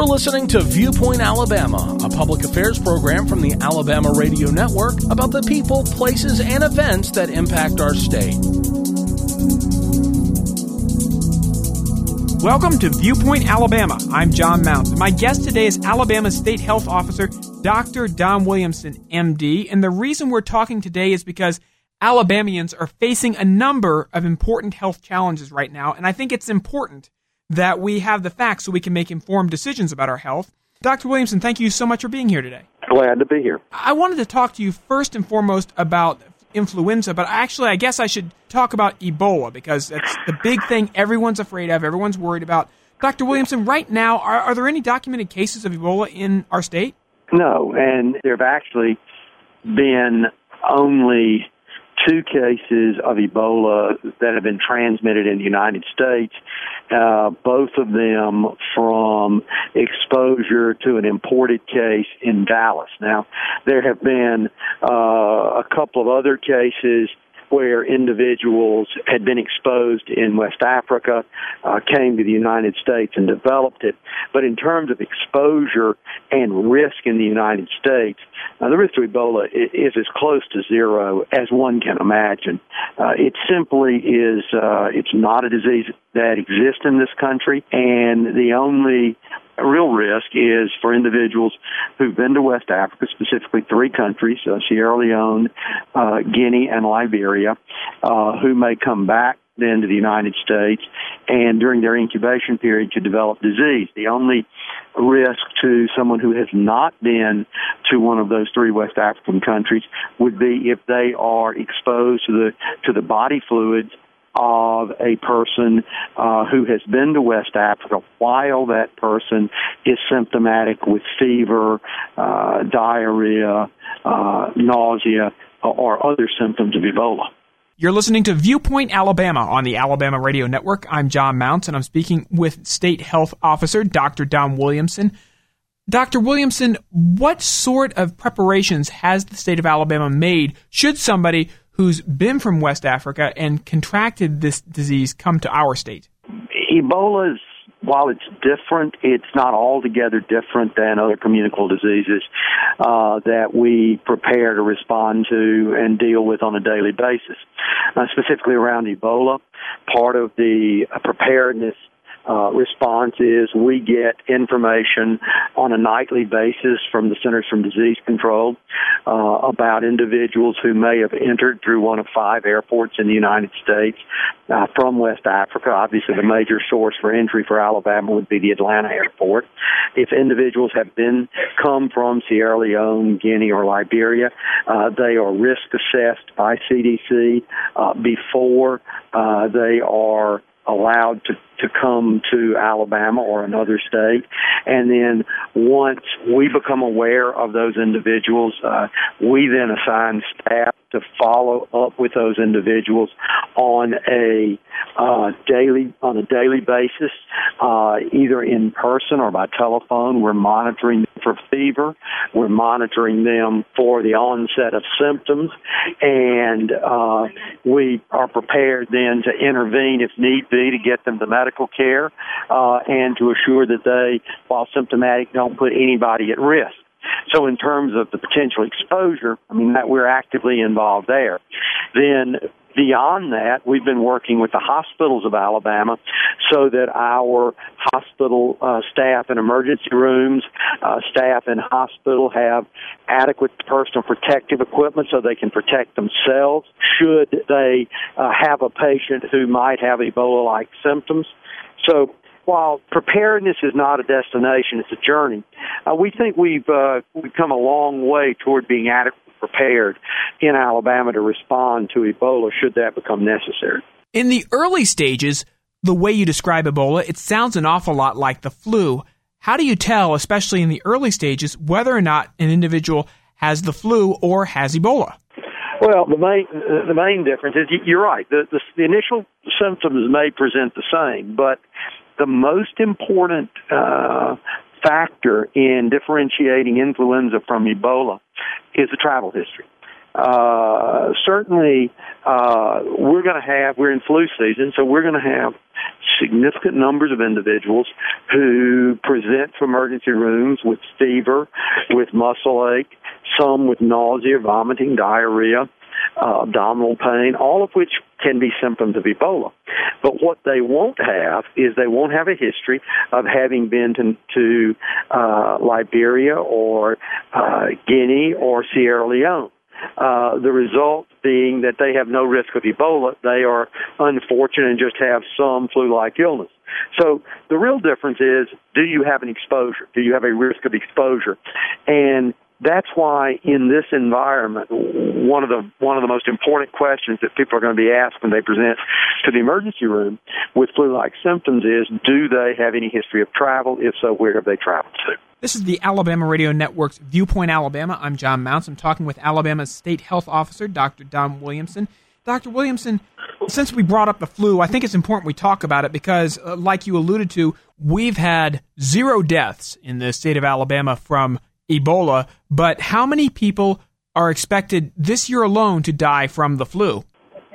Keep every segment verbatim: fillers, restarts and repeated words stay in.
You're listening to Viewpoint Alabama, a public affairs program from the Alabama Radio Network about the people, places, and events that impact our state. Welcome to Viewpoint Alabama. I'm John Mounts. My guest today is Alabama State Health Officer Doctor Don Williamson, M D. And the reason we're talking today is because Alabamians are facing a number of important health challenges right now, and I think it's important that we have the facts so we can make informed decisions about our health. Doctor Williamson, thank you so much for being here today. Glad to be here. I wanted to talk to you first and foremost about influenza, but actually I guess I should talk about Ebola because that's the big thing everyone's afraid of, everyone's worried about. Doctor Williamson, right now, are, are there any documented cases of Ebola in our state? No, and there have actually been only two cases of Ebola that have been transmitted in the United States, uh, both of them from exposure to an imported case in Dallas. Now, there have been uh, a couple of other cases where individuals had been exposed in West Africa, uh, came to the United States and developed it. But in terms of exposure and risk in the United States, uh, the risk to Ebola is as close to zero as one can imagine. Uh, it simply is, uh, it's not a disease that exists in this country, and the only real risk is for individuals who've been to West Africa, specifically three countries, uh, Sierra Leone, uh, Guinea, and Liberia, uh, who may come back then to the United States and during their incubation period to develop disease. The only risk to someone who has not been to one of those three West African countries would be if they are exposed to the to the body fluids of a person uh, who has been to West Africa while that person is symptomatic with fever, uh, diarrhea, uh, nausea, or other symptoms of Ebola. You're listening to Viewpoint Alabama on the Alabama Radio Network. I'm John Mounts, and I'm speaking with State Health Officer Doctor Don Williamson. Doctor Williamson, what sort of preparations has the state of Alabama made should somebody who's been from West Africa and contracted this disease come to our state? Ebola is, while it's different, it's not altogether different than other communicable diseases uh, that we prepare to respond to and deal with on a daily basis. Uh, specifically around Ebola, part of the uh, preparedness Uh, response is we get information on a nightly basis from the Centers for Disease Control uh, about individuals who may have entered through one of five airports in the United States uh, from West Africa. Obviously, the major source for entry for Alabama would be the Atlanta airport. If individuals have been come from Sierra Leone, Guinea, or Liberia, uh, they are risk assessed by C D C uh, before uh, they are allowed to, to come to Alabama or another state. And then once we become aware of those individuals, uh, we then assign staff to follow up with those individuals on a uh, daily on a daily basis, uh, either in person or by telephone. We're monitoring them for fever. We're monitoring them for the onset of symptoms, and uh, we are prepared then to intervene if need be to get them to medical care uh, and to assure that they, while symptomatic, don't put anybody at risk. So in terms of the potential exposure, I mean, that we're actively involved there. Then beyond that, we've been working with the hospitals of Alabama so that our hospital uh, staff in emergency rooms, uh, staff in hospital have adequate personal protective equipment so they can protect themselves should they uh, have a patient who might have Ebola-like symptoms. So while preparedness is not a destination, it's a journey, uh, we think we've, uh, we've come a long way toward being adequately prepared in Alabama to respond to Ebola should that become necessary. In the early stages, the way you describe Ebola, it sounds an awful lot like the flu. How do you tell, especially in the early stages, whether or not an individual has the flu or has Ebola? Well, the main the main difference is you're right. The, the, the initial symptoms may present the same, but the most important uh, factor in differentiating influenza from Ebola is the travel history. uh, certainly uh, we're going to have, we're in flu season, so we're going to have significant numbers of individuals who present to emergency rooms with fever, with muscle ache, some with nausea, vomiting, diarrhea, uh, abdominal pain, all of which can be symptoms of Ebola. But what they won't have is they won't have a history of having been to, to uh, Liberia or uh, Guinea or Sierra Leone. Uh, the result being that they have no risk of Ebola. They are unfortunate and just have some flu-like illness. So the real difference is, do you have an exposure? Do you have a risk of exposure? And that's why in this environment, one of the one of the most important questions that people are going to be asked when they present to the emergency room with flu-like symptoms is, do they have any history of travel? If so, where have they traveled to? This is the Alabama Radio Network's Viewpoint Alabama. I'm John Mounts. I'm talking with Alabama's State Health Officer, Doctor Don Williamson. Doctor Williamson, since we brought up the flu, I think it's important we talk about it because, uh, like you alluded to, we've had zero deaths in the state of Alabama from Ebola, but how many people are expected this year alone to die from the flu?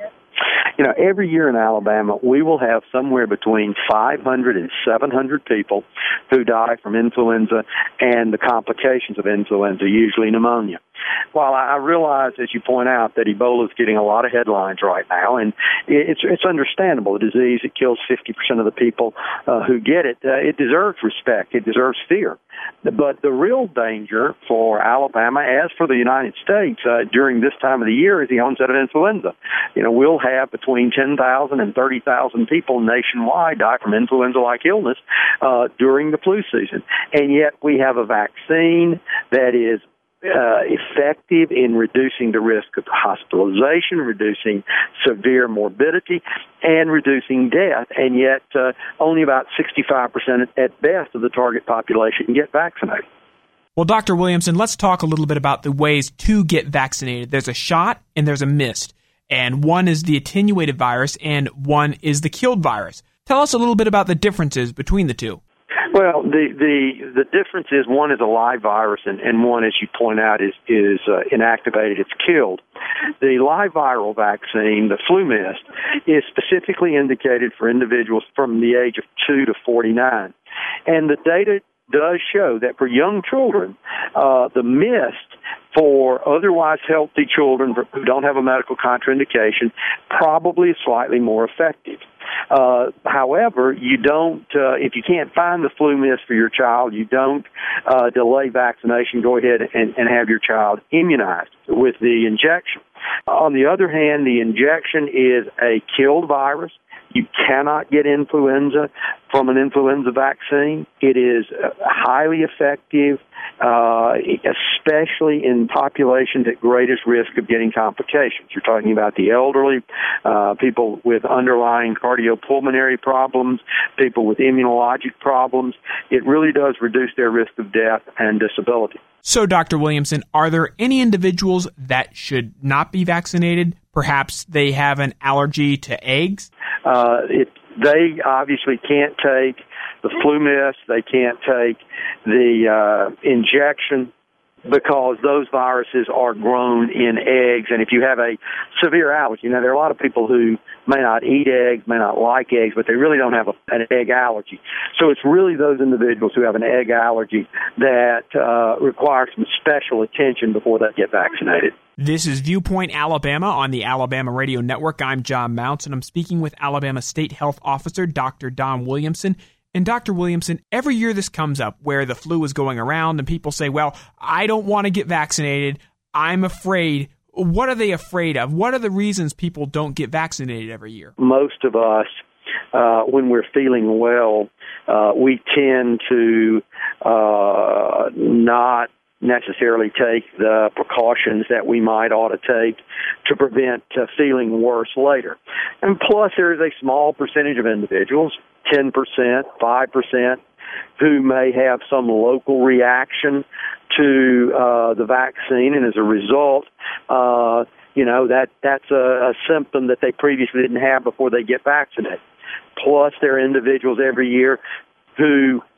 You know, every year in Alabama, we will have somewhere between five hundred and seven hundred people who die from influenza and the complications of influenza, usually pneumonia. While I realize, as you point out, that Ebola is getting a lot of headlines right now, and it's it's understandable. A disease that kills fifty percent of the people uh, who get it, uh, it deserves respect. It deserves fear. But the real danger for Alabama, as for the United States, uh, during this time of the year is the onset of influenza. You know, we'll have between ten thousand and thirty thousand people nationwide die from influenza-like illness uh, during the flu season. And yet we have a vaccine that is Uh, effective in reducing the risk of hospitalization, reducing severe morbidity, and reducing death. And yet uh, only about sixty-five percent at best of the target population can get vaccinated. Well, Doctor Williamson, let's talk a little bit about the ways to get vaccinated. There's a shot and there's a mist. And one is the attenuated virus and one is the killed virus. Tell us a little bit about the differences between the two. Well, the, the the difference is one is a live virus, and, and one, as you point out, is is uh, inactivated. It's killed. The live viral vaccine, the flu mist, is specifically indicated for individuals from the age of two to forty-nine, and the data does show that for young children, uh, the mist for otherwise healthy children who don't have a medical contraindication probably is slightly more effective. Uh, however, you don't, uh, if you can't find the flu mist for your child, you don't uh, delay vaccination. Go ahead and, and have your child immunized with the injection. On the other hand, the injection is a killed virus. You cannot get influenza from an influenza vaccine. It is highly effective, uh, especially in populations at greatest risk of getting complications. You're talking about the elderly, uh, people with underlying cardiopulmonary problems, people with immunologic problems. It really does reduce their risk of death and disability. So, Doctor Williamson, are there any individuals that should not be vaccinated? Perhaps they have an allergy to eggs? Uh, it, they obviously can't take the flu mist. They can't take the uh, injection because those viruses are grown in eggs. And if you have a severe allergy, you know, there are a lot of people who may not eat eggs, may not like eggs, but they really don't have a, an egg allergy. So it's really those individuals who have an egg allergy that uh, require some special attention before they get vaccinated. This is Viewpoint Alabama on the Alabama Radio Network. I'm John Mounts, and I'm speaking with Alabama State Health Officer Doctor Don Williamson. And Doctor Williamson, every year this comes up where the flu is going around and people say, well, I don't want to get vaccinated. I'm afraid. What are they afraid of? What are the reasons people don't get vaccinated every year? Most of us, uh, when we're feeling well, uh, we tend to uh, not necessarily take the precautions that we might ought to take to prevent uh, feeling worse later. And plus, there is a small percentage of individuals, ten percent, five percent, who may have some local reaction to uh, the vaccine, and as a result, uh, you know, that that's a, a symptom that they previously didn't have before they get vaccinated. Plus, there are individuals every year who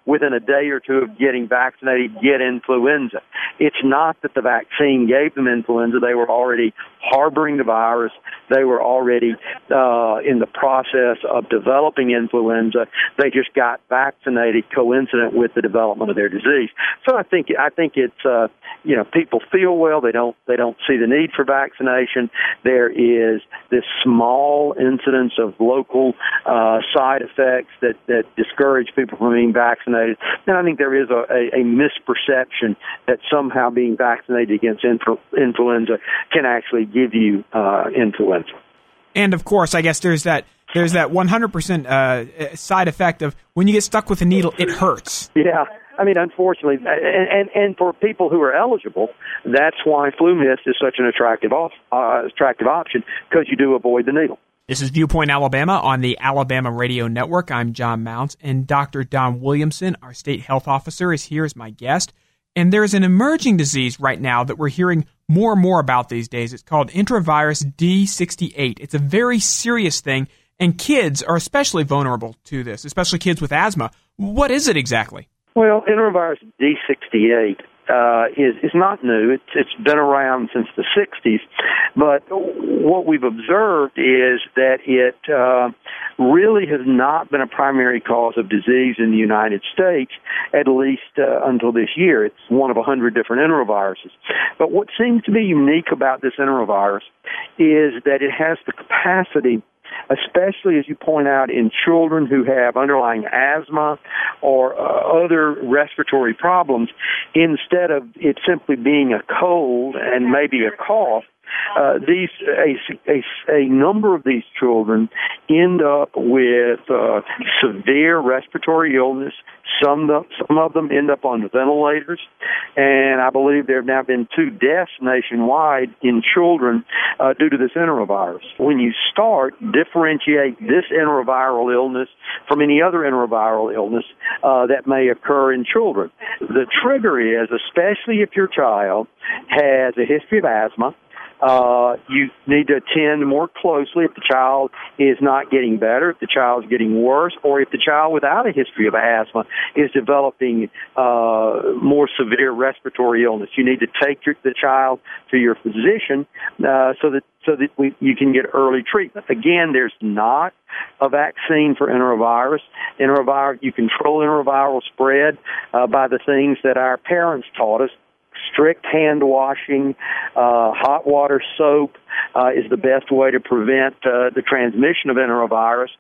within a day or two of getting vaccinated, get influenza. It's not that the vaccine gave them influenza. They were already harboring the virus. They were already uh, in the process of developing influenza. They just got vaccinated coincident with the development of their disease. So I think I think it's uh, you know, people feel well. They don't they don't see the need for vaccination. There is this small incidence of local uh, side effects that, that discourage people from being vaccinated. And I think there is a, a, a misperception that somehow being vaccinated against influ- influenza can actually give you uh, influenza. And of course, I guess there's that there's that one hundred percent uh, side effect of when you get stuck with a needle, it hurts. Yeah. I mean, unfortunately, and, and, and for people who are eligible, that's why flu mist is such an attractive off, uh, attractive option, because you do avoid the needle. This is Viewpoint Alabama on the Alabama Radio Network. I'm John Mounts, and Doctor Don Williamson, our state health officer, is here as my guest. And there's an emerging disease right now that we're hearing more and more about these days. It's called enterovirus D sixty-eight. It's a very serious thing, and kids are especially vulnerable to this, especially kids with asthma. What is it exactly? Well, enterovirus D sixty-eight uh, is is not new. It's it's been around since the sixties, but what we've observed is that it uh, really has not been a primary cause of disease in the United States, at least uh, until this year. It's one of a hundred different enteroviruses. But what seems to be unique about this enterovirus is that it has the capacity, especially as you point out, in children who have underlying asthma or uh, other respiratory problems, instead of it simply being a cold and maybe a cough, uh, these a, a, a number of these children end up with uh, severe respiratory illness. Some of, some of them end up on ventilators, and I believe there have now been two deaths nationwide in children uh, due to this enterovirus. When you start, differentiate this enteroviral illness from any other enteroviral illness uh, that may occur in children. The trigger is, especially if your child has a history of asthma, Uh, you need to attend more closely if the child is not getting better, if the child is getting worse, or if the child without a history of asthma is developing uh, more severe respiratory illness. You need to take your, the child to your physician uh, so that so that we, you can get early treatment. Again, there's not a vaccine for enterovirus. Enterovirus, you control enteroviral spread uh, by the things that our parents taught us. Strict hand washing, uh, hot water soap uh, is the best way to prevent uh, the transmission of enterovirus.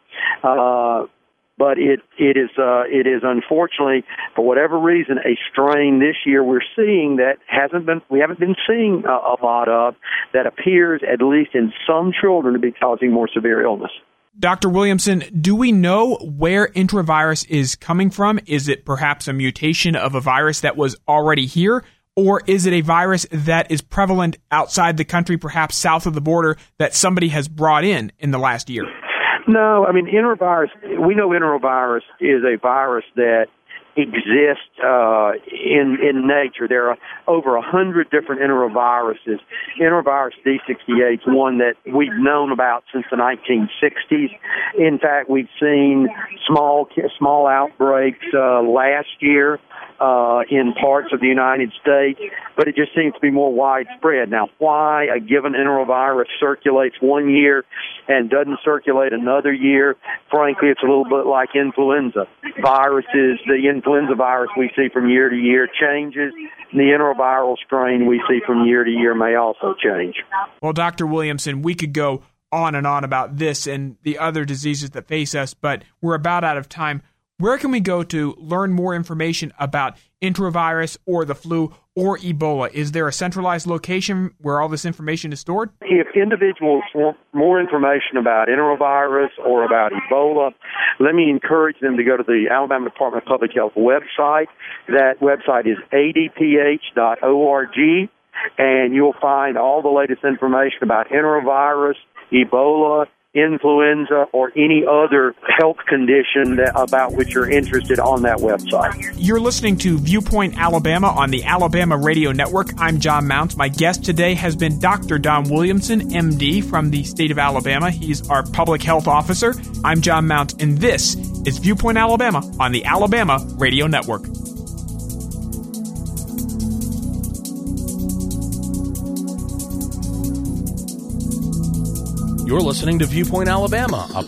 Uh, but it it is uh, it is unfortunately, for whatever reason, a strain this year we're seeing that hasn't been we haven't been seeing a, a lot of, that appears, at least in some children, to be causing more severe illness. Doctor Williamson, do we know where enterovirus is coming from? Is it perhaps a mutation of a virus that was already here? Or is it a virus that is prevalent outside the country, perhaps south of the border, that somebody has brought in in the last year? No, I mean, enterovirus, we know enterovirus is a virus that exists uh, in in nature. There are over a hundred different enteroviruses. Enterovirus D sixty-eight is one that we've known about since the nineteen sixties. In fact, we've seen small small outbreaks uh, last year uh, in parts of the United States, but it just seems to be more widespread. Now, why a given enterovirus circulates one year and doesn't circulate another year, frankly, it's a little bit like influenza. Viruses, the influenza virus we see from year to year changes. The enteroviral strain we see from year to year may also change. Well, Doctor Williamson, we could go on and on about this and the other diseases that face us, but we're about out of time. Where can we go to learn more information about enterovirus or the flu or Ebola? Is there a centralized location where all this information is stored? If individuals want more information about enterovirus or about Ebola, let me encourage them to go to the Alabama Department of Public Health website. That website is A D P H dot org, and you'll find all the latest information about enterovirus, Ebola, influenza, or any other health condition that, about which you're interested on that website. You're listening to Viewpoint Alabama on the Alabama Radio Network. I'm John Mounts. My guest today has been Doctor Don Williamson, M D, from the state of Alabama. He's our public health officer. I'm John Mounts, and this is Viewpoint Alabama on the Alabama Radio Network. You're listening to Viewpoint Alabama, a